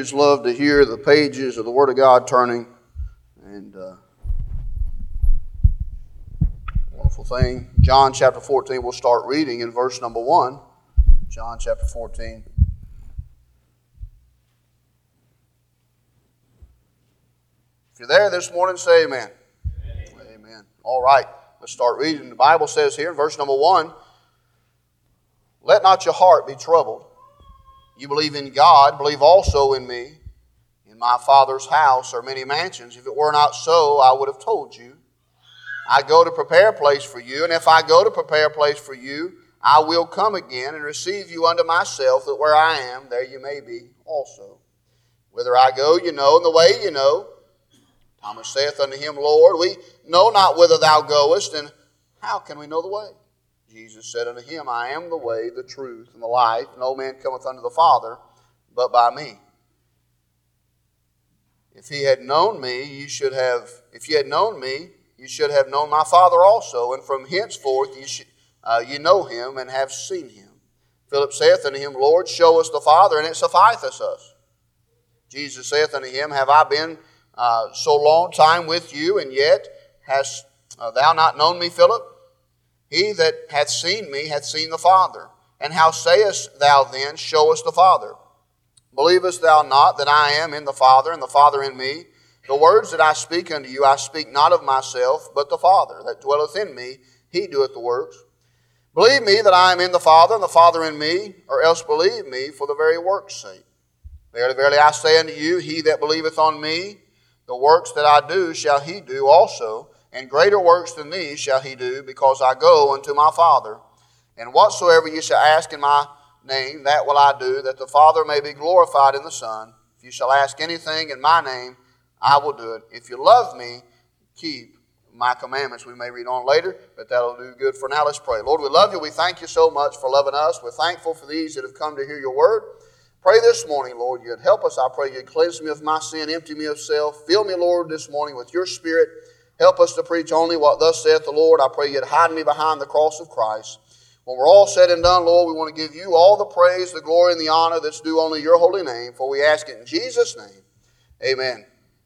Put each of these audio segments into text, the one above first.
always love to hear the pages of the Word of God turning. And wonderful thing. John chapter 14, we'll start reading in verse number 1. John chapter 14. If you're there this morning, say amen. Amen. All right, let's start reading. The Bible says here in verse number 1, "Let not your heart be troubled. You believe in God, believe also in me. In my Father's house are many mansions. If it were not so, I would have told you. I go to prepare a place for you, and if I go to prepare a place for you, I will come again and receive you unto myself, that where I am, there you may be also. Whither I go, you know, and the way you know." Thomas saith unto him, "Lord, we know not whither thou goest, and how can we know the way?" Jesus said unto him, "I am the way, the truth, and the life. No man cometh unto the Father but by me. If ye had known me, you should have known my Father also, and from henceforth ye know him and have seen him." Philip saith unto him, "Lord, show us the Father, and it sufficeth us." Jesus saith unto him, "Have I been so long time with you, and yet hast thou not known me, Philip? He that hath seen me hath seen the Father. And how sayest thou then, Show us the Father? Believest thou not that I am in the Father, and the Father in me? The words that I speak unto you, I speak not of myself, but the Father that dwelleth in me, he doeth the works. Believe me that I am in the Father, and the Father in me, or else believe me for the very work's sake. Verily, verily, I say unto you, he that believeth on me, the works that I do shall he do also, and greater works than these shall he do, because I go unto my Father. And whatsoever ye shall ask in my name, that will I do, that the Father may be glorified in the Son. If you shall ask anything in my name, I will do it. If you love me, keep my commandments." We may read on later, but that'll do good for now. Let's pray. Lord, we love you. We thank you so much for loving us. We're thankful for these that have come to hear your word. Pray this morning, Lord, you'd help us. I pray you'd cleanse me of my sin, empty me of self. Fill me, Lord, this morning with your Spirit. Help us to preach only what thus saith the Lord. I pray you'd hide me behind the cross of Christ. When we're all said and done, Lord, we want to give you all the praise, the glory, and the honor that's due only your holy name, for we ask it in Jesus' name. Amen.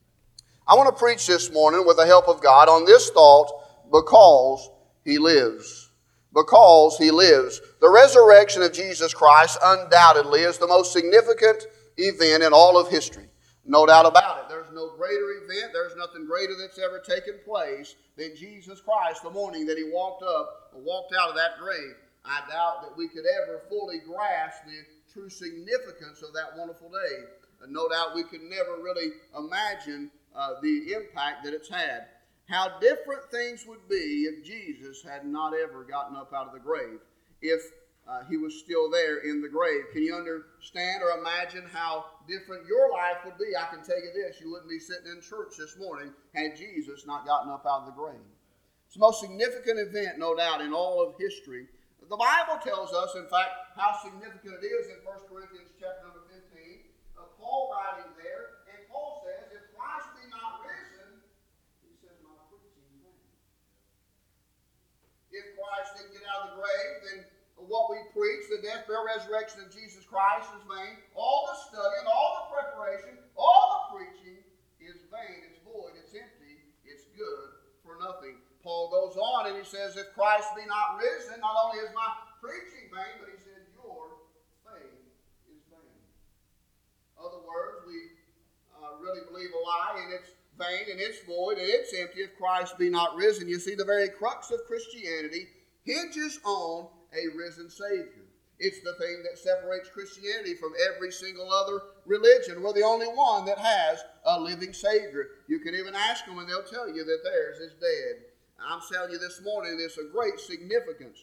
I want to preach this morning with the help of God on this thought, because he lives. Because he lives. The resurrection of Jesus Christ undoubtedly is the most significant event in all of history. No doubt about it. There's no greater event. There's nothing greater that's ever taken place than Jesus Christ the morning that he walked out of that grave. I doubt that we could ever fully grasp the true significance of that wonderful day. And no doubt we could never really imagine the impact that it's had. How different things would be if Jesus had not ever gotten up out of the grave. If he was still there in the grave. Can you understand or imagine how different your life would be? I can tell you this, you wouldn't be sitting in church this morning had Jesus not gotten up out of the grave. It's the most significant event, no doubt, in all of history. The Bible tells us, in fact, how significant it is in 1 Corinthians chapter number 15. Paul writing there, and Paul says, if Christ be not risen, he says, my preaching is vain. If Christ didn't get out of the grave, then what we preach, the death, burial, resurrection of Jesus Christ is vain. All the studying, all the preparation, all the preaching is vain. It's void, it's empty, it's good for nothing. Paul goes on and he says, if Christ be not risen, not only is my preaching vain, but he said, your faith is vain. In other words, we really believe a lie, and it's vain, and it's void, and it's empty if Christ be not risen. You see, the very crux of Christianity hinges on a risen Savior. It's the thing that separates Christianity from every single other religion. We're the only one that has a living Savior. You can even ask them and they'll tell you that theirs is dead. I'm telling you this morning, it's a great significance.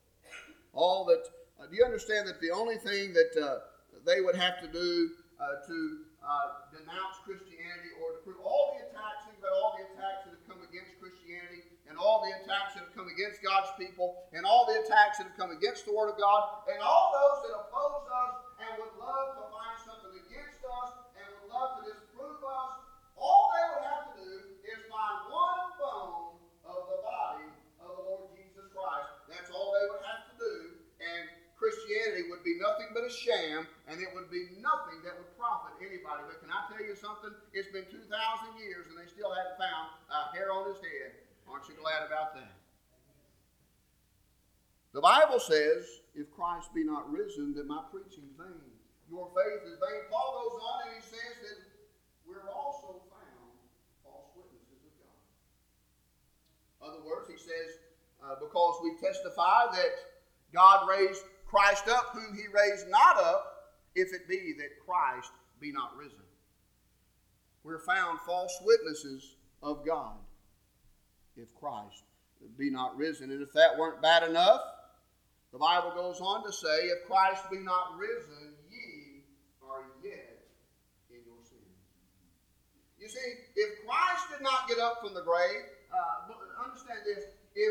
Do you understand that the only thing that they would have to do to denounce Christianity or to prove all the attacks that have come against Christianity, and all the attacks that have come against God's people, and all the attacks that have come against the Word of God, and all those that oppose us and would love to find something against us and would love to disprove us, all they would have to do is find one bone of the body of the Lord Jesus Christ. That's all they would have to do, and Christianity would be nothing but a sham, and it would be nothing that would profit anybody. But can I tell you something? It's been 2,000 years and they still haven't found a hair on his head. Aren't you glad about that? The Bible says, if Christ be not risen, then my preaching is vain. Your faith is vain. Paul goes on and he says that we're also found false witnesses of God. In other words, he says, because we testify that God raised Christ up, whom he raised not up, if it be that Christ be not risen. We're found false witnesses of God, if Christ be not risen. And if that weren't bad enough, the Bible goes on to say, if Christ be not risen, ye are yet in your sins. You see, if Christ did not get up from the grave, understand this, if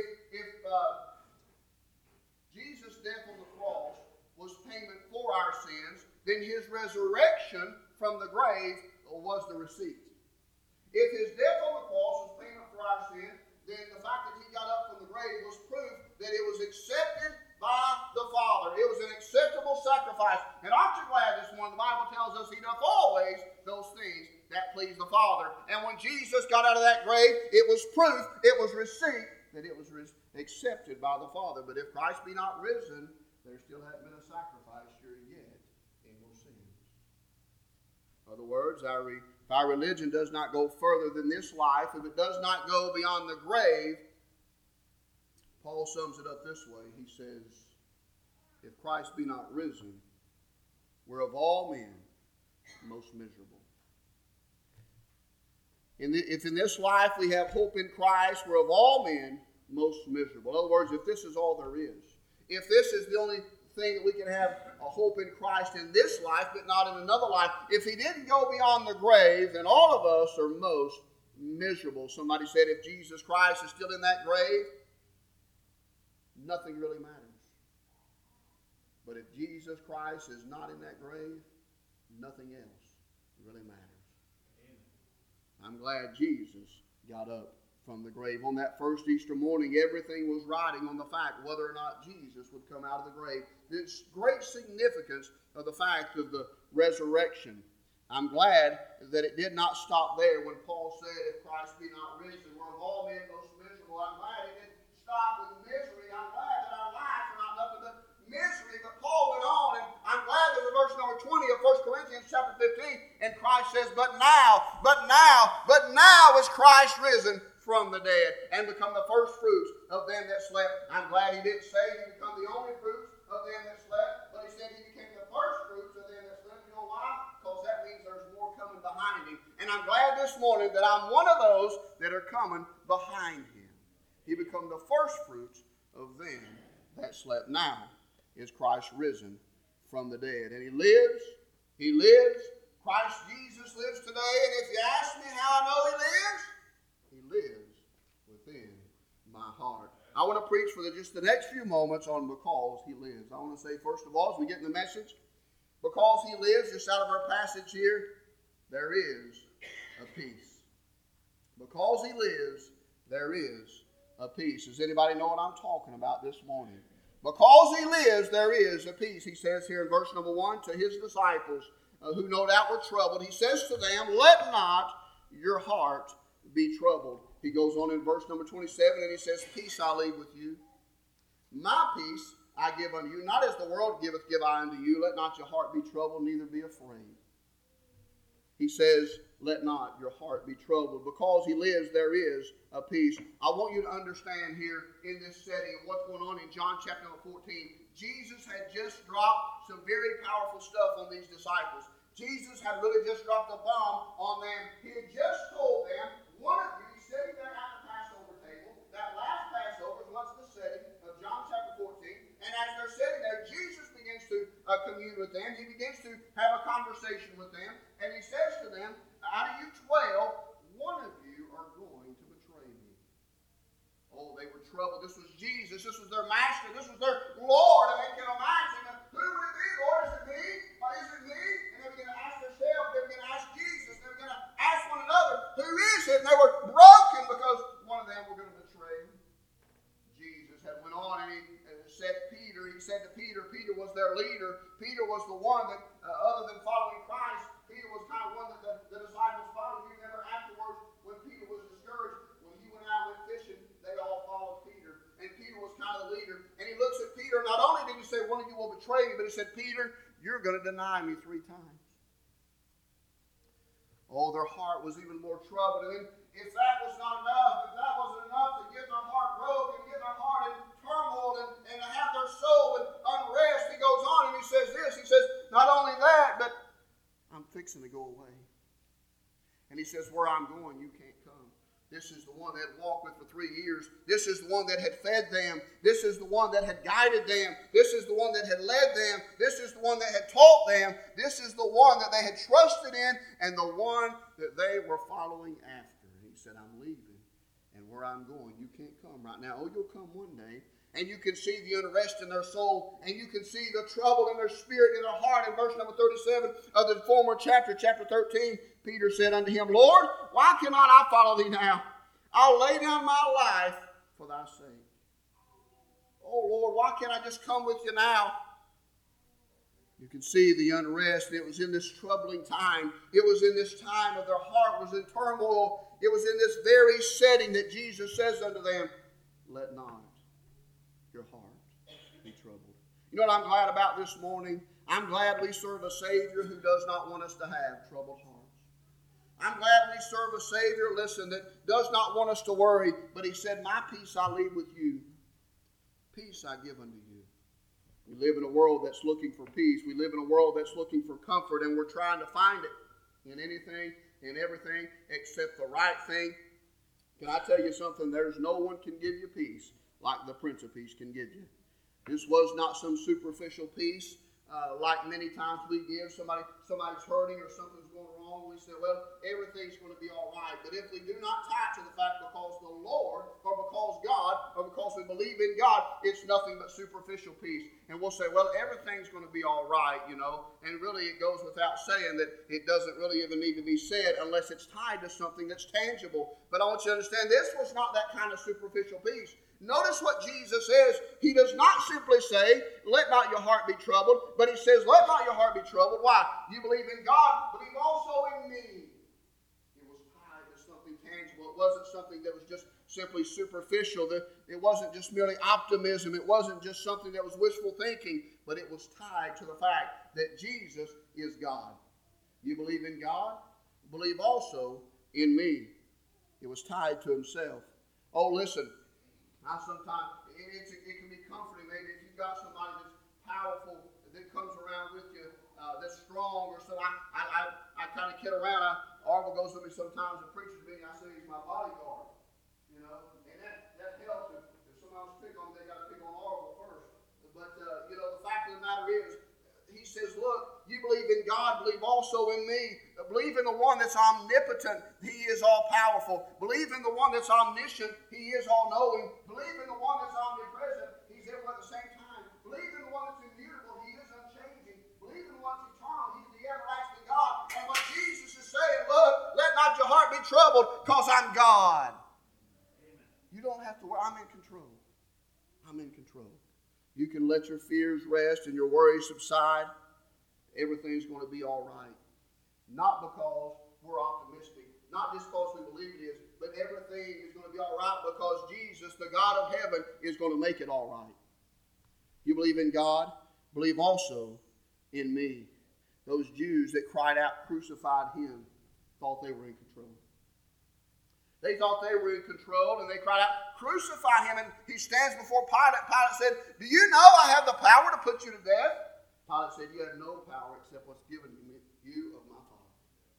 Jesus' death on the cross was payment for our sins, then his resurrection from the grave was the receipt. If his death on the cross was payment for our sins, then the fact that he got up from the grave was proof that it was accepted by the Father. It was an acceptable sacrifice. And aren't you glad this morning? The Bible tells us he doth always those things that please the Father. And when Jesus got out of that grave, it was proof, it was receipt that it was accepted by the Father. But if Christ be not risen, there still hasn't been a sacrifice here yet in your sins. In other words, if our religion does not go further than this life, if it does not go beyond the grave, Paul sums it up this way. He says, if Christ be not risen, we're of all men most miserable. If in this life we have hope in Christ, we're of all men most miserable. In other words, if this is all there is, if this is the only thing that we can have a hope in Christ in this life, but not in another life, if he didn't go beyond the grave, then all of us are most miserable. Somebody said if Jesus Christ is still in that grave, nothing really matters. But if Jesus Christ is not in that grave, nothing else really matters. I'm glad Jesus got up from the grave. On that first Easter morning, everything was riding on the fact whether or not Jesus would come out of the grave. This great significance of the fact of the resurrection. I'm glad that it did not stop there when Paul said, if Christ be not risen, we're of all men most miserable. I'm glad it didn't stop with misery. I'm glad that our lives are not nothing but misery. But Paul went on, and I'm glad that in verse number 20 of 1 Corinthians chapter 15, and Christ says, but now is Christ risen from the dead and become the first fruits of them that slept. I'm glad he didn't say he become the only fruits of them that slept, but he said he became the first fruits of them that slept. You know why? Because that means there's more coming behind him. And I'm glad this morning that I'm one of those that are coming behind him. He become the first fruits of them that slept. Now is Christ risen from the dead. And he lives. Christ Jesus lives today. And if you ask me how I know he lives within my heart. I want to preach for just the next few moments on because he lives. I want to say, first of all, as we get in the message, because he lives, just out of our passage here, there is a peace. Because he lives, there is a peace. Does anybody know what I'm talking about this morning? Because he lives, there is a peace. He says here in verse number 1 to his disciples, who no doubt were troubled, he says to them, let not your heart be troubled. He goes on in verse number 27 and he says, peace I leave with you. My peace I give unto you. Not as the world giveth, give I unto you. Let not your heart be troubled, neither be afraid. He says, let not your heart be troubled. Because he lives, there is a peace. I want you to understand here in this setting what's going on in John chapter 14. Jesus had just dropped some very powerful stuff on these disciples. Jesus had really just dropped a bomb on them. He had just told them, one of you, he's sitting there at the Passover table. That last Passover was the setting of John chapter 14. And as they're sitting there, Jesus begins to commune with them. He begins to have a conversation with them. And he says to them, out of you 12, one of you are going to betray me. Oh, they were troubled. This was Jesus. This was their master. This was their Lord. And they can imagine, who would it be, Lord? Is it me? Is it me? And they were going to ask themselves. They were going to ask Jesus. They were going to ask one another, who is it? And they were broken because one of them were going to betray him. Jesus had went on and he said to Peter, Peter was their leader. Peter was the one that, other than following Christ, Peter was said, Peter, you're going to deny me 3 times. Oh, their heart was even more troubled. And then if that was not enough, if that wasn't enough to get their heart broken, get their heart in turmoil and to have their soul in unrest, he goes on and he says this. He says, not only that, but I'm fixing to go away. And he says, where I'm going, you can't come. This is the one that had walked with for 3 years. This is the one that had fed them. This is the one that had guided them. This is the one that had led them. This is the one that had taught them. This is the one that they had trusted in and the one that they were following after. He said, I'm leaving, and where I'm going, you can't come right now. Oh, you'll come one day. And you can see the unrest in their soul, and you can see the trouble in their spirit, in their heart. In verse number 37 of the former chapter 13, Peter said unto him, Lord, why cannot I follow thee now? I'll lay down my life for thy sake. Oh, Lord, why can't I just come with you now? You can see the unrest. It was in this troubling time. It was in this time of their heart was in turmoil. It was in this very setting that Jesus says unto them, let not your heart be troubled. You know what I'm glad about this morning? I'm glad we serve a Savior who does not want us to have troubled hearts. I'm glad we serve a Savior, listen, that does not want us to worry, but he said, my peace I leave with you. Peace I give unto you. We live in a world that's looking for peace. We live in a world that's looking for comfort, and we're trying to find it in anything, in everything, except the right thing. Can I tell you something? There's no one can give you peace like the Prince of Peace can give you. This was not some superficial peace like many times we give. Somebody's hurting or something's going wrong. We say, well, everything's going to be all right. But if we do not tie to the fact because the Lord or because God or because we believe in God, it's nothing but superficial peace. And we'll say, well, everything's going to be all right, you know. And really it goes without saying that it doesn't really even need to be said unless it's tied to something that's tangible. But I want you to understand this was not that kind of superficial peace. Notice what Jesus says. He does not simply say, let not your heart be troubled, but he says, let not your heart be troubled. Why? You believe in God, believe also in me. It was tied to something tangible. It wasn't something that was just simply superficial. It wasn't just merely optimism. It wasn't just something that was wishful thinking, but it was tied to the fact that Jesus is God. You believe in God, believe also in me. It was tied to himself. Oh, listen. Now, sometimes it can be comforting. Maybe if you've got somebody that's powerful that comes around with you, that's strong, or so. I kind of kid around. Arvel goes with me sometimes and preaches to me. And I say he's my bodyguard, you know, and that helps. If somebody wants to pick on me, they got to pick on Arvel first. But you know, the fact of the matter is, he says, look, you believe in God, believe also in me. Believe in the one that's omnipotent. He is all-powerful. Believe in the one that's omniscient. He is all-knowing. Believe in the one that's omnipresent. He's everywhere at the same time. Believe in the one that's immutable. He is unchanging. Believe in the one that's eternal. He's the everlasting God. And what Jesus is saying, look, let not your heart be troubled because I'm God. Amen. You don't have to worry. I'm in control. I'm in control. You can let your fears rest and your worries subside. Everything's going to be all right. Not because we're optimistic, not just because we believe it is, but everything is going to be all right because Jesus, the God of heaven, is going to make it all right. You believe in God, believe also in me. Those Jews that cried out, crucified him, thought they were in control. They thought they were in control, and they cried out, crucify him. And he stands before Pilate. Pilate said, do you know I have the power to put you to death? Pilate said, you have no power except what's given you of my Father.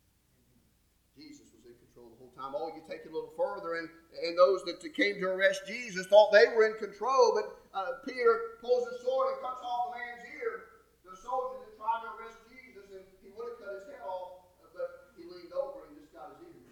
Jesus was in control the whole time. Oh, you take it a little further, and those that came to arrest Jesus thought they were in control, but Peter pulls his sword and cuts off the man's ear. The soldier that tried to arrest Jesus, and he would have cut his head off, but he leaned over and just got his ear.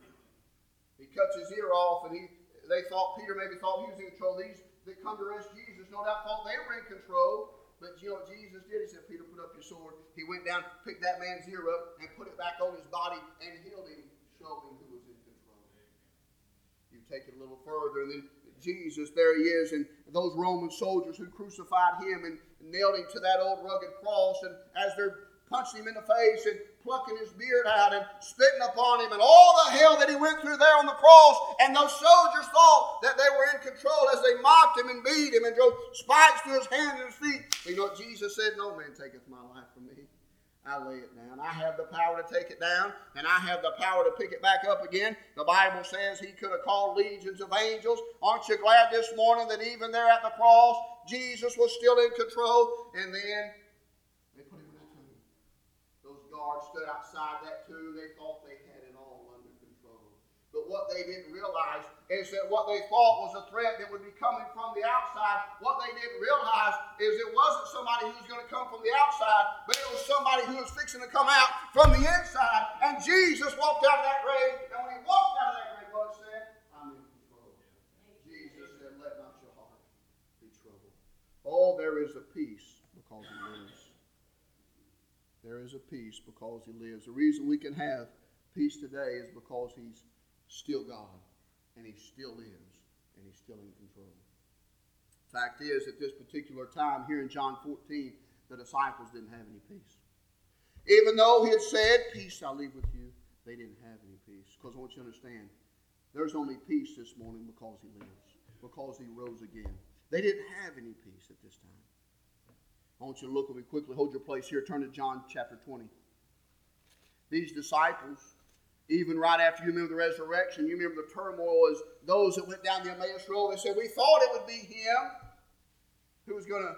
He cuts his ear off, and Peter maybe thought he was in control. These that come to arrest Jesus no doubt thought they were in control. But you know what Jesus did? He said, Peter, put up your sword. He went down, picked that man's ear up, and put it back on his body, and healed him, showing who was in control. You take it a little further, and then Jesus, there he is, and those Roman soldiers who crucified him and nailed him to that old rugged cross, and as they're punching him in the face and plucking his beard out and spitting upon him, and all the hell that he went through there on the cross, and those soldiers thought that they were in control as they mocked him and beat him and drove spikes through his hands and his feet. You know what Jesus said? No man taketh my life from me. I lay it down. I have the power to take it down, and I have the power to pick it back up again. The Bible says he could have called legions of angels. Aren't you glad this morning that even there at the cross, Jesus was still in control? And then they put him in a tomb. Those guards stood outside that tomb. They thought they had it all under control. But what they didn't realize is that what they thought was a threat that would be coming from the outside, what they didn't realize is it wasn't somebody who was going to come from the outside, but it was somebody who was fixing to come out from the inside. And Jesus walked out of that grave, and when he walked out of that grave, what it said? I'm in control. Jesus said, let not your heart be troubled. Oh, there is a peace because he lives. There is a peace because he lives. The reason we can have peace today is because he's still God, and he still lives, and he's still in control. Fact is, at this particular time here in John 14, the disciples didn't have any peace. Even though he had said, peace I'll leave with you, they didn't have any peace. Because I want you to understand, there's only peace this morning because he lives, because he rose again. They didn't have any peace at this time. I want you to look at me quickly. Hold your place here. Turn to John chapter 20. These disciples, even right after you remember the resurrection, you remember the turmoil as those that went down the Emmaus Road. They said, we thought it would be him who was going to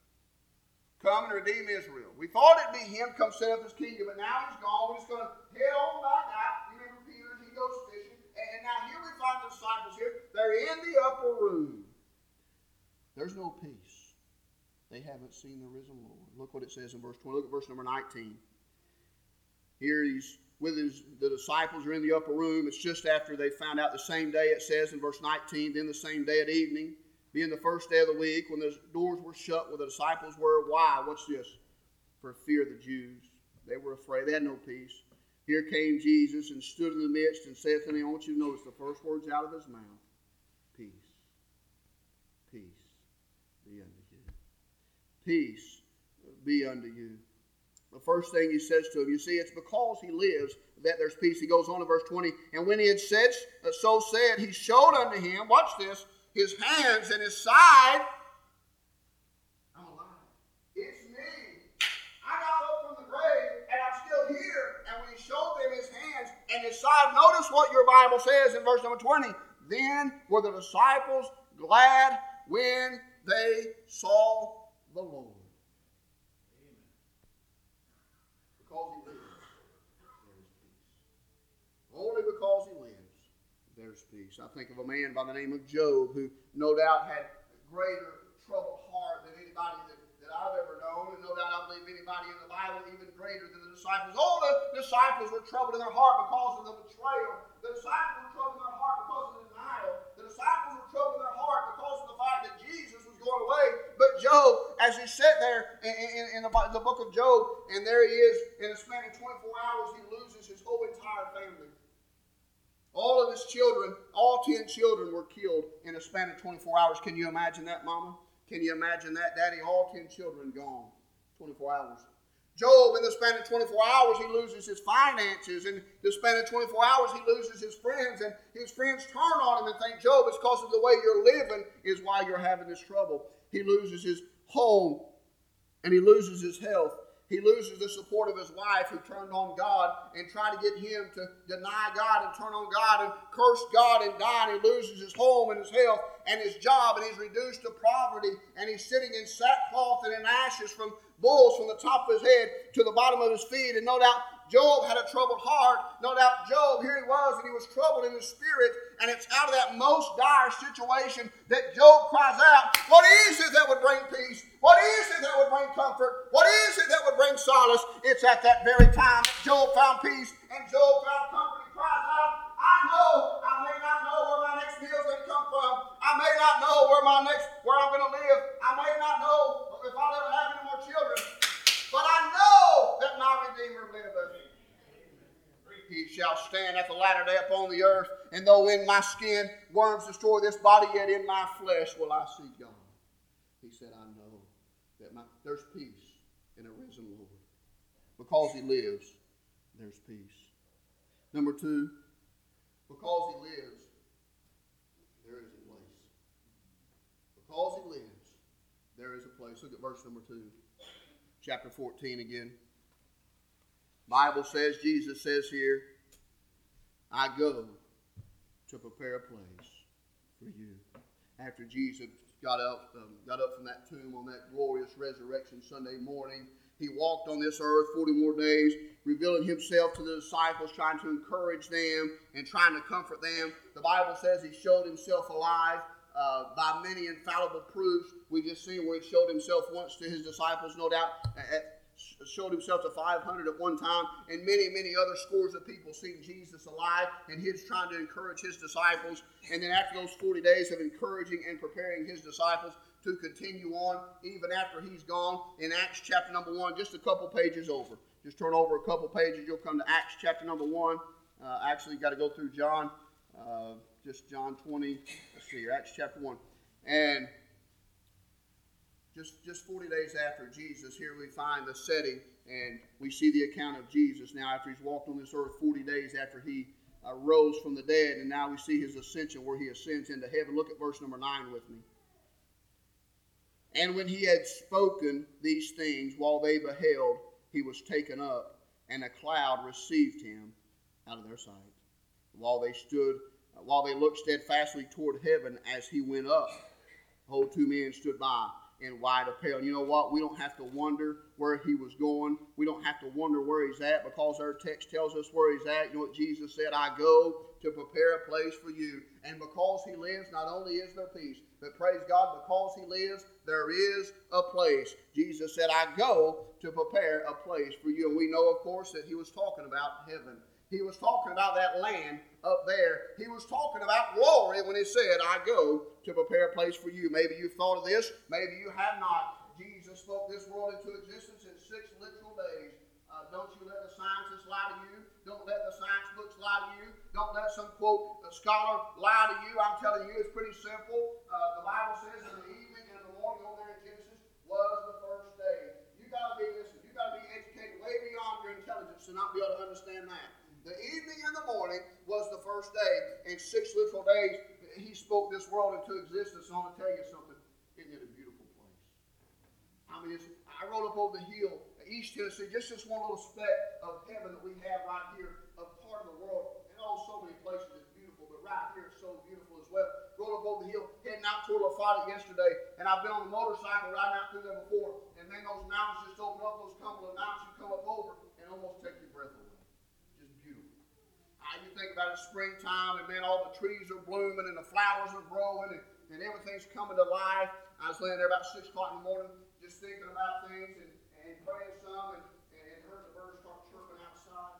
come and redeem Israel. We thought it'd be him come set up his kingdom, but now he's gone. We're just going to head on back out. You remember Peter, he goes fishing. And now here we find the disciples here. They're in the upper room. There's no peace. They haven't seen the risen Lord. Look what it says in verse 20. Look at verse number 19. Here he's with the disciples are in the upper room. It's just after they found out the same day, it says in verse 19, then the same day at evening, being the first day of the week, when the doors were shut where the disciples were. Why? What's this? For fear of the Jews. They were afraid. They had no peace. Here came Jesus and stood in the midst and saith unto them, I want you to notice the first words out of his mouth. Peace. Peace be unto you. Peace be unto you. The first thing he says to him, you see, it's because he lives that there's peace. He goes on to verse 20. And when he had said, so said, he showed unto him, watch this, his hands and his side. I'm alive. It's me. I got up from the grave and I'm still here. And when he showed them his hands and his side, notice what your Bible says in verse number 20. Then were the disciples glad when they saw the Lord. Only because he lives, there's peace. I think of a man by the name of Job who no doubt had greater troubled heart than anybody that I've ever known. And no doubt I believe anybody in the Bible even greater than the disciples. All the disciples were troubled in their heart because of the betrayal. The disciples were troubled in their heart because of the denial. The disciples were troubled in their heart because of the fact that Jesus was going away. But Job, as he sat there in the book of Job, and there he is, in a span of 24 hours, he loses his whole entire family. All of his children, all 10 children were killed in a span of 24 hours. Can you imagine that, Mama? Can you imagine that, Daddy? All 10 children gone. 24 hours. Job, in the span of 24 hours, he loses his finances. In the span of 24 hours, he loses his friends. And his friends turn on him and think, Job, it's because of the way you're living is why you're having this trouble. He loses his home and he loses his health. He loses the support of his wife who turned on God and tried to get him to deny God and turn on God and curse God and die. And he loses his home and his health and his job, and he's reduced to poverty, and he's sitting in sackcloth and in ashes from bulls from the top of his head to the bottom of his feet. And no doubt Job had a troubled heart. No doubt Job, here he was, and he was troubled in his spirit. And it's out of that most dire situation that Job cries out, what is it that would bring peace? What is it that would bring comfort? What is it that would bring solace? It's at that very time that Job found peace and Job found comfort. He cries out, I may not know where my next meal is going to come from. I may not know where I'm going to live. I may not know if I'll ever have any more children. But I know that my Redeemer liveth. He shall stand at the latter day upon the earth, and though in my skin worms destroy this body, yet in my flesh will I see God. He said, I know that there's peace in a risen Lord. Because he lives, there's peace. Number two, because he lives, there is a place. Because he lives, there is a place. Look at verse number 2. Chapter 14 again. Bible says, Jesus says here, I go to prepare a place for you. After Jesus got up from that tomb on that glorious resurrection Sunday morning, he walked on this earth 40 more days, revealing himself to the disciples, trying to encourage them and trying to comfort them. The Bible says he showed himself alive by many infallible proofs. We just seen where he showed himself once to his disciples, no doubt, showed himself to 500 at one time, and many, many other scores of people seen Jesus alive, and he was trying to encourage his disciples. And then after those 40 days of encouraging and preparing his disciples to continue on, even after he's gone, in Acts chapter number 1, just a couple pages over. Just turn over a couple pages, you'll come to Acts chapter number 1. Actually, you've got to go through John, just John 20, let's see here, Acts chapter 1. And just 40 days after Jesus, here we find the setting, and we see the account of Jesus now after he's walked on this earth 40 days after he rose from the dead, and now we see his ascension where he ascends into heaven. Look at verse number 9 with me. And when he had spoken these things, while they beheld, he was taken up, and a cloud received him out of their sight. While they looked steadfastly toward heaven as he went up, behold, 2 men stood by in white apparel. You know what? We don't have to wonder where he was going. We don't have to wonder where he's at, because our text tells us where he's at. You know what Jesus said? I go to prepare a place for you. And because he lives, not only is there peace, but praise God, because he lives, there is a place. Jesus said, I go to prepare a place for you. And we know, of course, that he was talking about heaven. He was talking about that land up there. He was talking about glory when he said, I go to prepare a place for you. Maybe you've thought of this. Maybe you have not. Jesus spoke this world into existence in 6 literal days. Don't you let the scientists lie to you. Don't let the science books lie to you. Don't let some, quote, scholar lie to you. I'm telling you, it's pretty simple. The Bible says in the evening and in the morning over there in Genesis was the first day. You got to be educated way beyond your intelligence to not be able to understand that. The evening and the morning was the first day. In 6 literal days, he spoke this world into existence. And I'm going to tell you something. Isn't it a beautiful place? I mean, I rode up over the hill, East Tennessee, just this one little speck of heaven that we have right here, a part of the world. And so many places is beautiful, but right here it's so beautiful as well. Rode up over the hill, heading out toward La Follette yesterday, and I've been on the motorcycle riding out through there before. And then those mountains just open up, those Cumberland Mountains, you come up over and almost take your breath away. You think about it, springtime, and man, all the trees are blooming and the flowers are growing and everything's coming to life. I was laying there about 6 o'clock in the morning just thinking about things and praying some and heard the birds start chirping outside.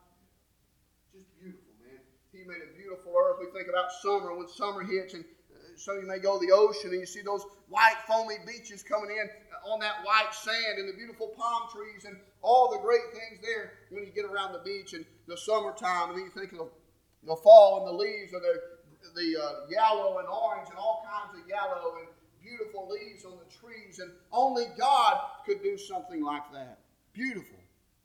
Just beautiful, man. He made a beautiful earth. We think about summer, when summer hits, and some of you may go to the ocean and you see those white foamy beaches coming in on that white sand and the beautiful palm trees and all the great things there when you get around the beach and the summertime. And then you think of the fall and the leaves are the yellow and orange and all kinds of yellow and beautiful leaves on the trees. And only God could do something like that. Beautiful.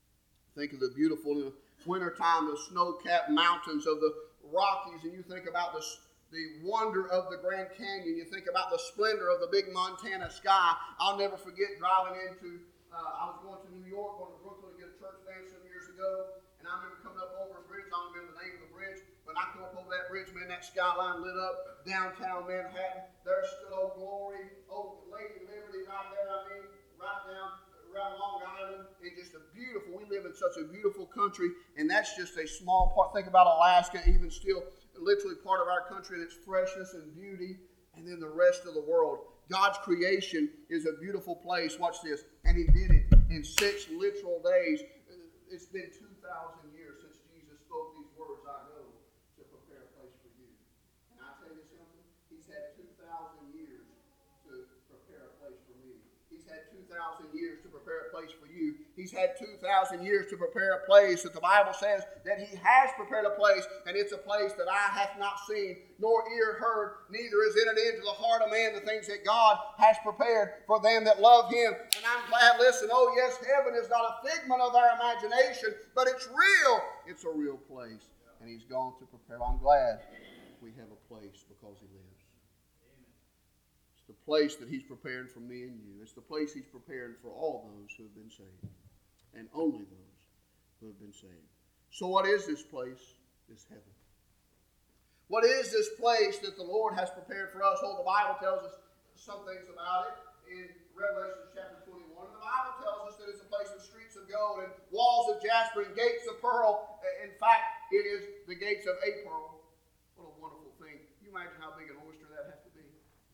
Think of the beautiful in the wintertime, the snow-capped mountains of the Rockies, and you think about the wonder of the Grand Canyon. You think about the splendor of the big Montana sky. I'll never forget driving into, I was going to New York, going to Brooklyn to get a church dance some years ago, and I remember coming up over a bridge. I don't remember the name of the bridge, but I come up over that bridge, man, that skyline lit up, downtown Manhattan. There stood Old Glory, Old Lady Liberty right there, right down around Long Island. It's just a beautiful, we live in such a beautiful country, and that's just a small part. Think about Alaska, even still, literally part of our country and its freshness and beauty, and then the rest of the world. God's creation is a beautiful place. Watch this. And he did it in 6 literal days. It's been 2,000 years since Jesus spoke these words, I go to prepare a place for you. And I tell you something, he's had 2,000 years to prepare a place for me. He's had 2,000 years to prepare a place for you. He's had 2,000 years to prepare a place that the Bible says that he has prepared a place, and it's a place that eye hath not seen, nor ear heard, neither is entered into the heart of man the things that God has prepared for them that love him. And I'm glad, listen, oh yes, heaven is not a figment of our imagination, but it's real. It's a real place, and he's gone to prepare. I'm glad we have a place because he lives. the place that He's preparing for me and you. It's the place He's preparing for all those who have been saved, and only those who have been saved. So what is this place? This heaven. What is this place that the Lord has prepared for us? Oh, the Bible tells us some things about it in Revelation chapter 21. The Bible tells us that it's a place of streets of gold and walls of jasper and gates of pearl. In fact, it is the gates of a pearl. What a wonderful thing. Can you imagine how big an oyster that has to be?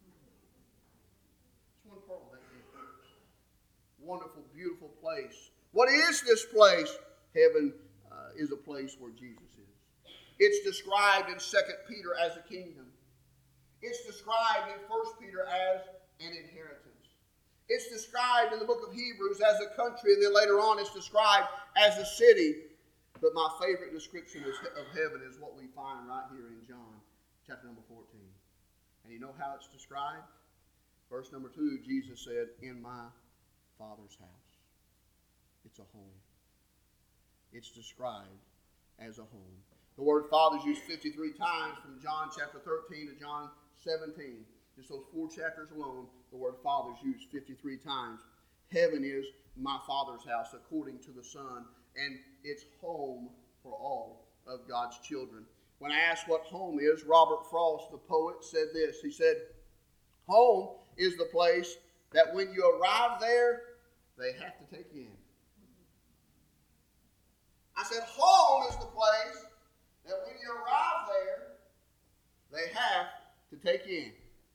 It's one pearl that big. Wonderful, beautiful place. What is this place? Heaven is a place where Jesus is. It's described in 2 Peter as a kingdom. It's described in 1 Peter as an inheritance. It's described in the book of Hebrews as a country, and then later on it's described as a city. But my favorite description of heaven is what we find right here in John chapter number 14. And you know how it's described? Verse number 2, Jesus said, "In my Father's house." It's a home. It's described as a home. The word Father is used 53 times from John chapter 13 to John 17. Just those 4 chapters alone, the word Father is used 53 times. Heaven is my Father's house according to the Son, and it's home for all of God's children. When I asked what home is, Robert Frost, the poet, said this. He said, "Home is the place that when you arrive there, they have to take you in." I said, home is the place that when you arrive there, they have to take you in.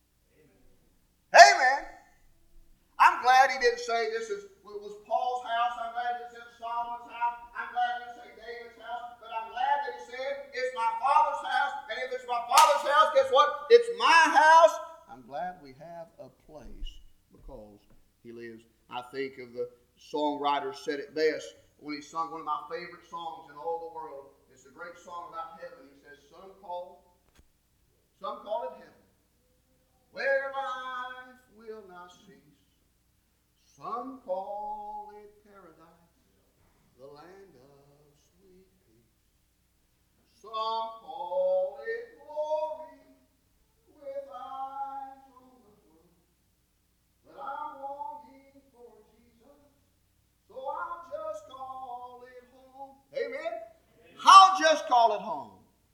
Amen. I'm glad he didn't say was Paul's house. I'm glad he didn't say Solomon's house. I'm glad he didn't say David's house. But I'm glad that he said it's my Father's house. And if it's my Father's house, guess what? It's my house. I'm glad we have a place because he lives. I think of the songwriter said it best when he sung one of my favorite songs in all the world. It's a great song about heaven. He says, some call it heaven, where life will not cease. Some call it paradise, the land of sweet peace. Some call it glory, with eyes on the throne. But I'm longing for Jesus, so I'll just call it home. Amen? I'll just call it home.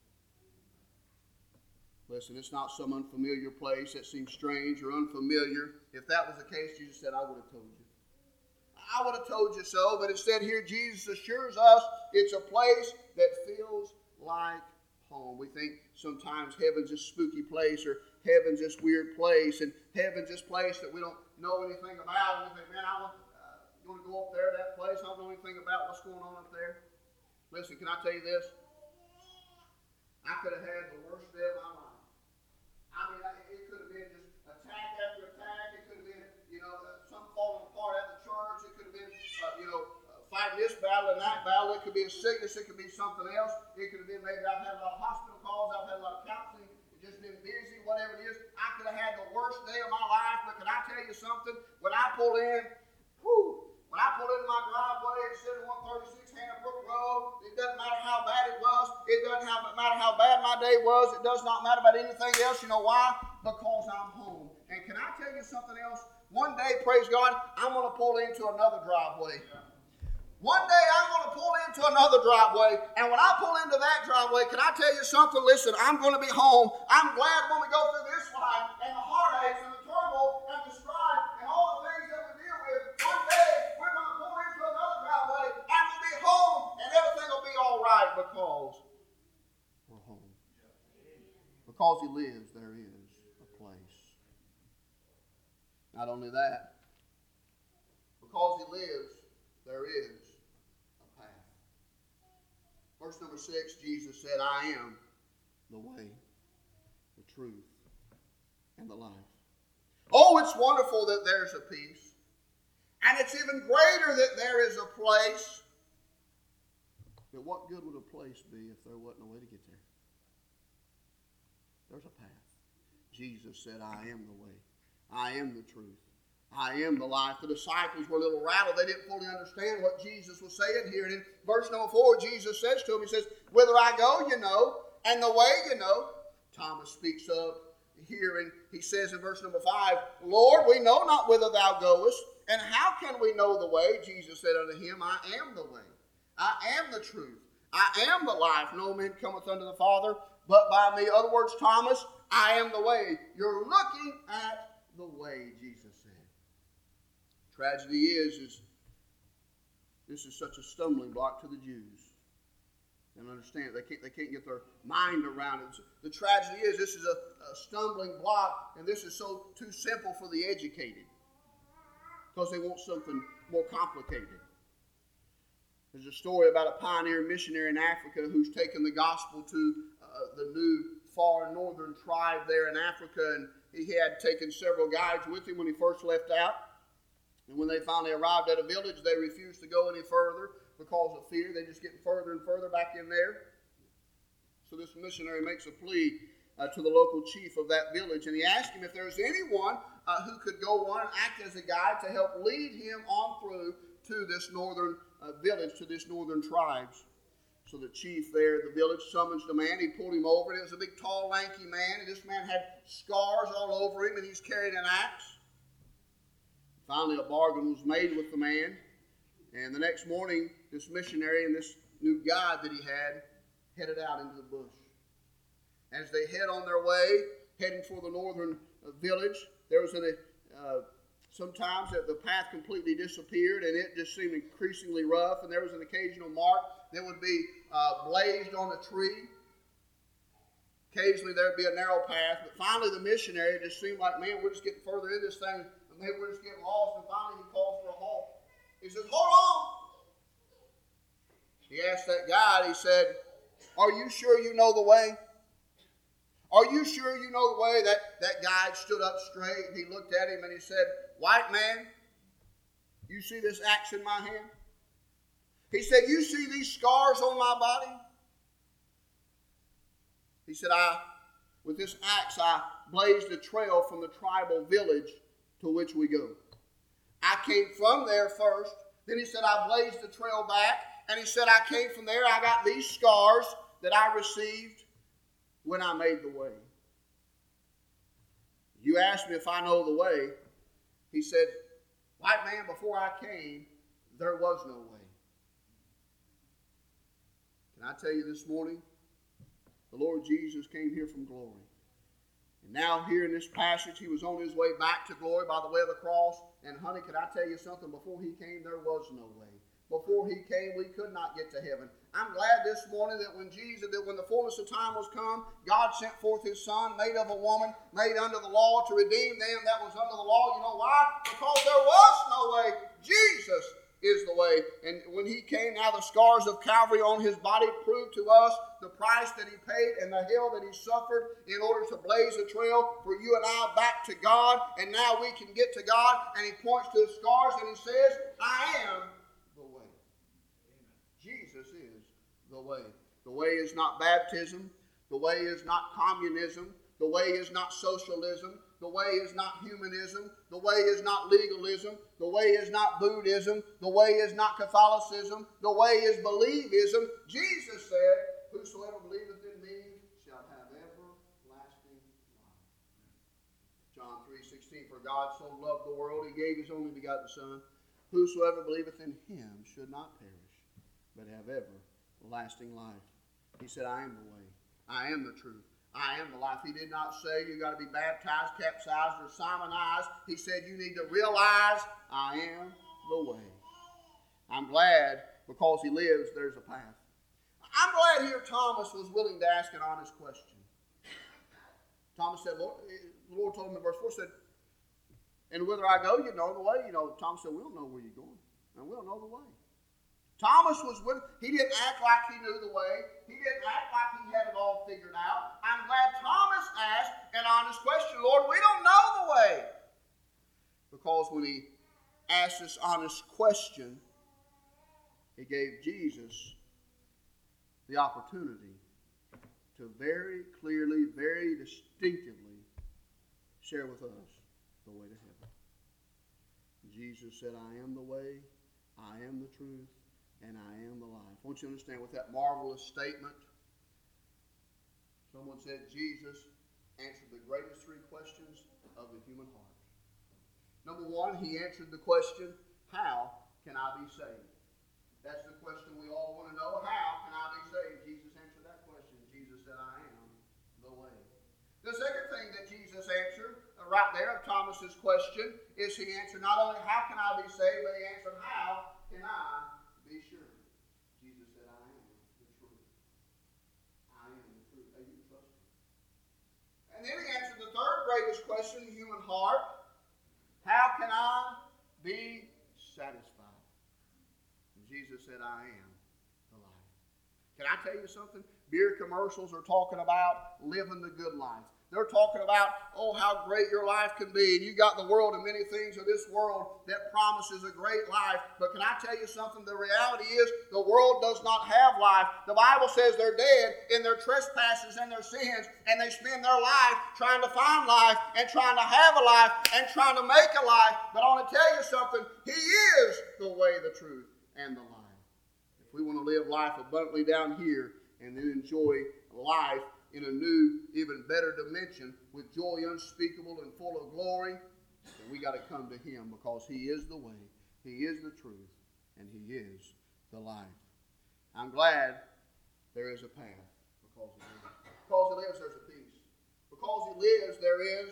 Listen, it's not some unfamiliar place that seems strange or unfamiliar. If that was the case, Jesus said, I would have told you. I would have told you so, but instead here Jesus assures us it's a place that feels like home. We think sometimes heaven's this spooky place or heaven's this weird place and heaven's this place that we don't know anything about. And we think, man, I want to go up there to that place. I don't know anything about what's going on up there. Listen, can I tell you this? I could have had the worst day of my life. I mean, it could have been just attack after attack. It could have been, some falling apart at the church. It could have been, fighting this battle and that battle. It could be a sickness. It could be something else. It could have been maybe I've had a lot of hospital calls. I've had a lot of counseling. Just been busy, whatever it is. I could have had the worst day of my life. But can I tell you something? When I pulled into my driveway and said 136 Hannah Brook Road, it doesn't matter how bad it was. It doesn't matter how bad my day was. It does not matter about anything else. You know why? Because I'm home. And can I tell you something else? One day, praise God, I'm going to pull into another driveway. One day I'm going to pull into another driveway. And when I pull into that driveway, can I tell you something? Listen, I'm going to be home. I'm glad when we go through this life and the heartaches and the turmoil and the strife and all the things that we deal with. One day we're going to pull into another driveway and we'll be home and everything will be all right because we're home. Because he lives, there is a place. Not only that, because he lives, there is a path. Verse number 6, Jesus said, I am the way, the truth, and the life. Oh, it's wonderful that there's a peace. And it's even greater that there is a place. But what good would a place be if there wasn't a way to get there? There's a path. Jesus said, I am the way. I am the truth. I am the life. The disciples were a little rattled. They didn't fully understand what Jesus was saying here. And in verse number 4, Jesus says to them, he says, whither I go, you know, and the way you know. Thomas speaks up here, and he says in verse number 5, Lord, we know not whither thou goest, and how can we know the way? Jesus said unto him, I am the way, I am the truth, I am the life. No man cometh unto the Father but by me. In other words, Thomas, I am the way. You're looking at the way, Jesus said. Tragedy is this is such a stumbling block to the Jews. They don't understand it. They can't get their mind around it. The tragedy is this is a stumbling block, and this is so too simple for the educated because they want something more complicated. There's a story about a pioneer missionary in Africa who's taken the gospel to the new far northern tribe there in Africa, and he had taken several guides with him when he first left out. And when they finally arrived at a village, they refused to go any further because of fear. They just get further and further back in there. So this missionary makes a plea to the local chief of that village, and he asked him if there's anyone who could go on and act as a guide to help lead him on through to this northern village, to this northern tribes. So the chief there at the village summons the man. He pulled him over, and it was a big, tall, lanky man, and this man had scars all over him, and he's carried an axe. Finally, a bargain was made with the man, and the next morning, this missionary and this new guide that he had headed out into the bush. As they head on their way, heading for the northern village, there was sometimes the path completely disappeared, and it just seemed increasingly rough, and there was an occasional mark that would be blazed on a tree. Occasionally there would be a narrow path, but finally the missionary, it just seemed like, man, we're just getting further in this thing, and maybe we're just getting lost, and finally he calls for a halt. He says, hold on. He asked that guide, he said, are you sure you know the way? Are you sure you know the way? That guide stood up straight, and he looked at him, and he said, white man, you see this axe in my hand? He said, you see these scars on my body? He said, with this axe, I blazed a trail from the tribal village to which we go. I came from there first. Then he said, I blazed the trail back. And he said, I came from there. I got these scars that I received when I made the way. You asked me if I know the way. He said, white man, before I came, there was no way. Can I tell you this morning, the Lord Jesus came here from glory. And now here in this passage, he was on his way back to glory by the way of the cross. And honey, can I tell you something? Before he came, there was no way. Before he came, we could not get to heaven. I'm glad this morning that when the fullness of time was come, God sent forth his Son, made of a woman, made under the law, to redeem them that was under the law. You know why? Because there was no way. Jesus is the way. And when he came, now the scars of Calvary on his body proved to us the price that he paid and the hell that he suffered in order to blaze a trail for you and I back to God. And now we can get to God. And he points to his scars and he says, I am the way. Jesus is the way. The way is not baptism. The way is not communism. The way is not socialism. The way is not humanism. The way is not legalism. The way is not Buddhism. The way is not Catholicism. The way is believism. Jesus said, whosoever believeth in me shall have everlasting life. John 3:16, for God so loved the world, he gave his only begotten Son. Whosoever believeth in him should not perish, but have everlasting life. He said, I am the way. I am the truth. I am the life. He did not say you got to be baptized, capsized, or Simonized. He said you need to realize I am the way. I'm glad because he lives, there's a path. I'm glad here Thomas was willing to ask an honest question. Thomas said, Lord, the Lord told him in verse 4, said, and whither I go, you know the way. Thomas said, we don't know where you're going, and we don't know the way. Thomas was with, he didn't act like he knew the way. He didn't act like he had it all figured out. I'm glad Thomas asked an honest question. Lord, we don't know the way. Because when he asked this honest question, he gave Jesus the opportunity to very clearly, very distinctively share with us the way to heaven. Jesus said, I am the way, I am the truth, and I am the life. I want you to understand with that marvelous statement, someone said, Jesus answered the greatest three questions of the human heart. Number one, he answered the question, how can I be saved? That's the question we all want to know. How can I be saved? Jesus answered that question. Jesus said, I am the way. The second thing that Jesus answered right there of Thomas's question is he answered not only how can I be saved, but he answered how can I be sure? Jesus said, I am the truth. I am the truth. Are you trusting? And then he answered the third greatest question in the human heart. How can I be satisfied? And Jesus said, I am the life. Can I tell you something? Beer commercials are talking about living the good life. They're talking about, oh, how great your life can be. And you got the world and many things of this world that promises a great life. But can I tell you something? The reality is the world does not have life. The Bible says they're dead in their trespasses and their sins. And they spend their life trying to find life and trying to have a life and trying to make a life. But I want to tell you something. He is the way, the truth, and the life. If we want to live life abundantly down here and then enjoy life in a new, even better dimension with joy unspeakable and full of glory, then we got to come to him because he is the way, he is the truth, and he is the life. I'm glad there is a path because he lives. Because he lives, there's a peace. Because he lives, there is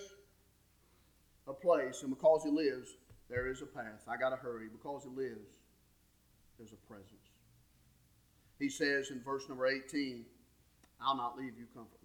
a place, and because he lives, there is a path. I got to hurry. Because he lives, there's a presence. He says in verse number 18, I'll not leave you comfortless.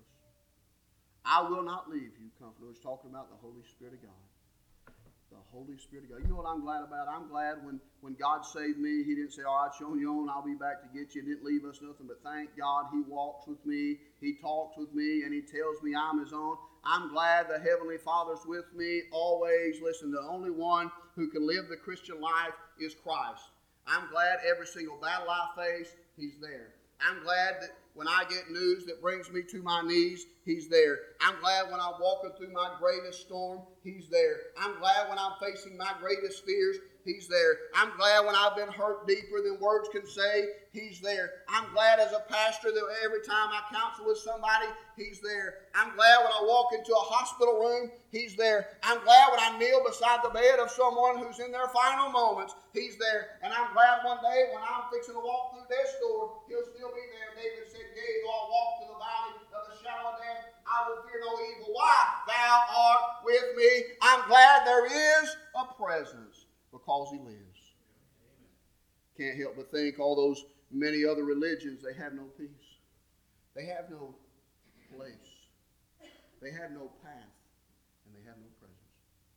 I will not leave you comfortless. He's talking about the Holy Spirit of God. The Holy Spirit of God. You know what I'm glad about? I'm glad when God saved me, he didn't say, all right, show you on, I'll be back to get you. He didn't leave us nothing, but thank God he walks with me, he talks with me, and he tells me I'm his own. I'm glad the Heavenly Father's with me always. Listen, the only one who can live the Christian life is Christ. I'm glad every single battle I face, he's there. I'm glad that when I get news that brings me to my knees, he's there. I'm glad when I'm walking through my greatest storm, he's there. I'm glad when I'm facing my greatest fears, he's there. I'm glad when I've been hurt deeper than words can say, he's there. I'm glad as a pastor that every time I counsel with somebody, he's there. I'm glad when I walk into a hospital room, he's there. I'm glad when I kneel beside the bed of someone who's in their final moments, he's there. And I'm glad one day when I'm fixing to walk through death's door, he'll still be there. David said, yea, though I walk through the valley of the shadow of death, I will fear no evil. Why? Thou art with me. I'm glad there is a presence because he lives. Can't help but think all those many other religions, they have no peace. They have no place. They have no path. And they have no presence.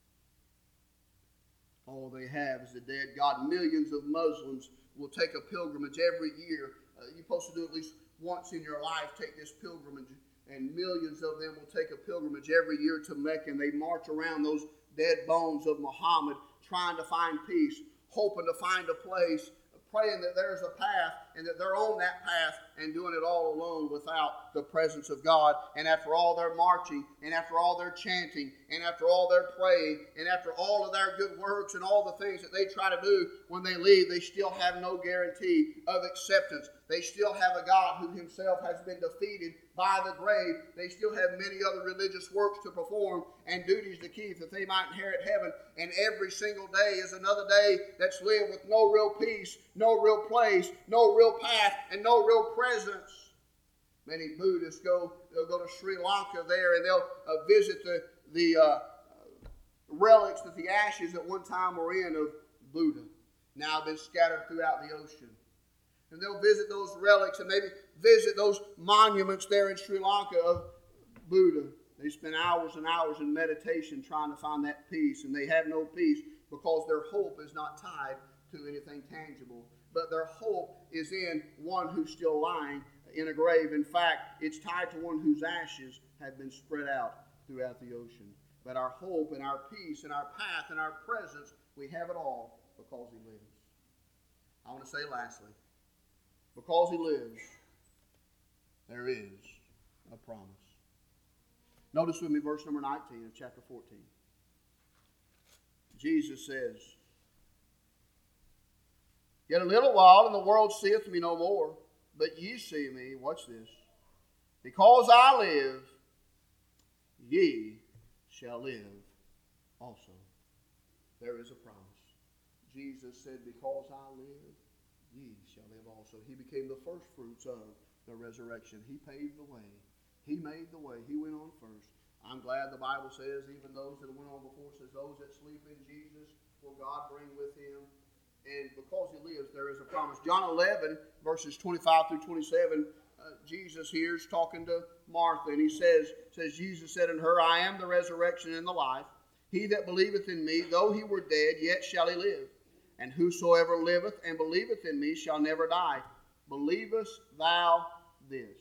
All they have is the dead God. Millions of Muslims will take a pilgrimage every year. You're supposed to do at least once in your life, take this pilgrimage. And millions of them will take a pilgrimage every year to Mecca. And they march around those dead bones of Muhammad trying to find peace, hoping to find a place, praying that there's a path and that they're on that path and doing it all alone without the presence of God. And after all their marching and after all their chanting and after all their praying and after all of their good works and all the things that they try to do, when they leave, they still have no guarantee of acceptance. They still have a God who himself has been defeated by the grave. They still have many other religious works to perform and duties to keep that they might inherit heaven. And every single day is another day that's lived with no real peace, no real place, no real path, and no real presence. Many Buddhists they'll go to Sri Lanka there and they'll visit the relics, the ashes at one time were in of Buddha. Now have been scattered throughout the ocean. And they'll visit those relics and maybe visit those monuments there in Sri Lanka of Buddha. They spend hours and hours in meditation trying to find that peace. And they have no peace because their hope is not tied to anything tangible. But their hope is in one who's still lying in a grave. In fact, it's tied to one whose ashes have been spread out throughout the ocean. But our hope and our peace and our path and our presence, we have it all because he lives. I want to say lastly, because he lives, there is a promise. Notice with me verse number 19 of chapter 14. Jesus says, yet a little while, and the world seeth me no more, but ye see me, watch this, because I live, ye shall live also. There is a promise. Jesus said, because I live, ye shall live also. He became the first fruits of the resurrection. He paved the way. He made the way. He went on first. I'm glad the Bible says, even those that went on before, says, those that sleep in Jesus will God bring with him. And because he lives, there is a promise. John 11, verses 25 through 27, Jesus here is talking to Martha, and he says, Jesus said unto her, I am the resurrection and the life. He that believeth in me, though he were dead, yet shall he live. And whosoever liveth and believeth in me shall never die. Believest thou this?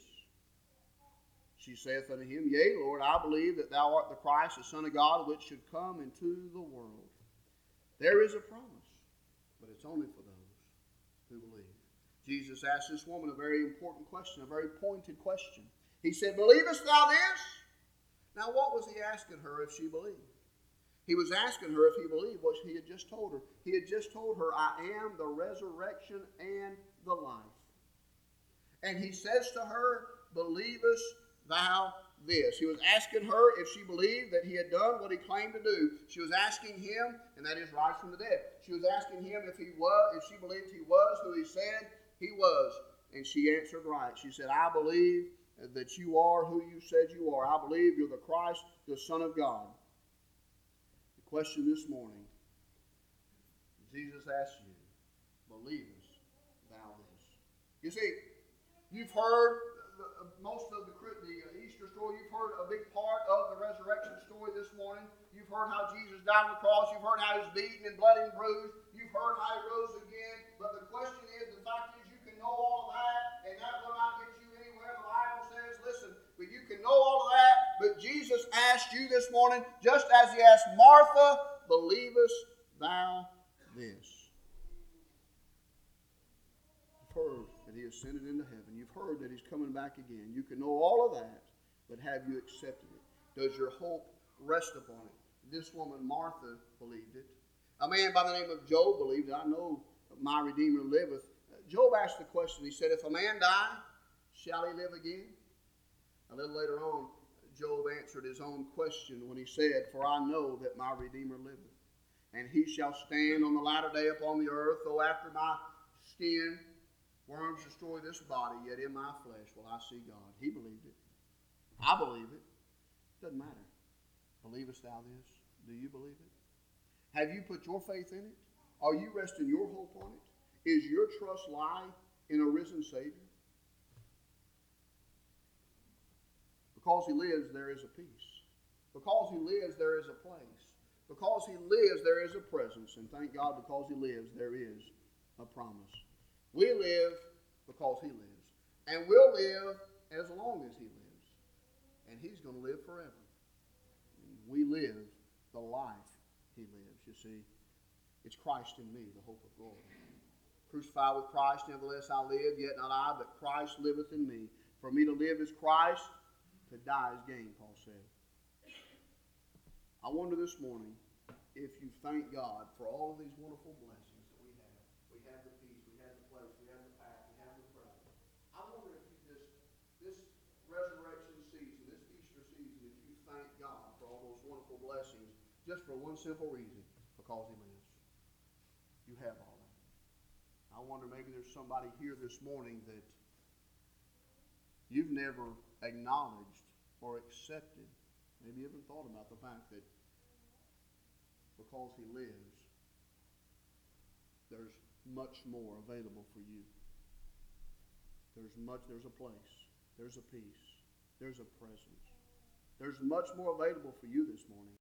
She saith unto him, Yea, Lord, I believe that thou art the Christ, the Son of God, which should come into the world. There is a promise, but it's only for those who believe. Jesus asked this woman a very important question, a very pointed question. He said, Believest thou this? Now, what was he asking her if she believed? He was asking her if he believed what he had just told her. He had just told her, I am the resurrection and the life. And he says to her, Believest thou this? He was asking her if she believed that he had done what he claimed to do. She was asking him, and that is rise from the dead. She was asking him if she believed he was who he said he was. And she answered right. She said, I believe that you are who you said you are. I believe you're the Christ, the Son of God. The question this morning, Jesus asks you, believest thou this? You see, you've heard most of the Easter story. You've heard a big part of the resurrection story this morning. You've heard how Jesus died on the cross. You've heard how he was beaten and bloody and bruised. You've heard how he rose again. But the question is, the fact is, you can know all of that, and that will not get you anywhere. The Bible says, listen, but you can know all of that, but Jesus asked you this morning, just as he asked Martha, believest thou this? You've heard that he ascended into heaven. You've heard that he's coming back again. You can know all of that, but have you accepted it? Does your hope rest upon it? This woman, Martha, believed it. A man by the name of Job believed it. I know my Redeemer liveth. Job asked the question. He said, if a man die, shall he live again? A little later on, Job answered his own question when he said, for I know that my Redeemer liveth, and he shall stand on the latter day upon the earth, though after my skin worms destroy this body, yet in my flesh will I see God. He believed it. I believe it. Doesn't matter. Believest thou this? Do you believe it? Have you put your faith in it? Are you resting your hope on it? Is your trust lie in a risen Savior? Because he lives, there is a peace. Because he lives, there is a place. Because he lives, there is a presence. And thank God, because he lives, there is a promise. We live because he lives. And we'll live as long as he lives. And he's going to live forever. And we live the life he lives. You see, it's Christ in me, the hope of glory. Crucified with Christ, nevertheless I live, yet not I, but Christ liveth in me. For me to live is Christ, to die is gain, Paul said. I wonder this morning if you thank God for all of these wonderful blessings that we have. We have the peace, we have the place, we have the path, we have the present. I wonder if you this resurrection season, this Easter season, if you thank God for all those wonderful blessings just for one simple reason, because he lives. You have all that. I wonder maybe there's somebody here this morning that you've never acknowledged or accepted, maybe even thought about the fact that because he lives, there's much more available for you. There's a place, there's a peace, there's a presence. There's much more available for you this morning.